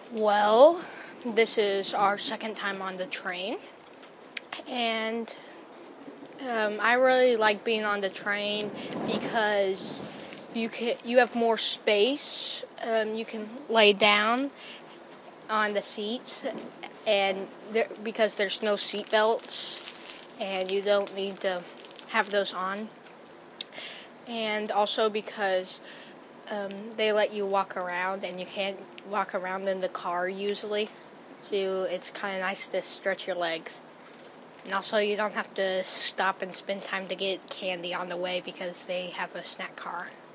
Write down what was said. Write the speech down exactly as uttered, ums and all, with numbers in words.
Well, this is our second time on the train, and um, I really like being on the train because you can you have more space. Um, you can lay down on the seats, and there, because there's no seat belts, and you don't need to have those on, and also because Um, they let you walk around, and you can't walk around in the car usually. So it's kind of nice to stretch your legs. And also, you don't have to stop and spend time to get candy on the way because they have a snack car.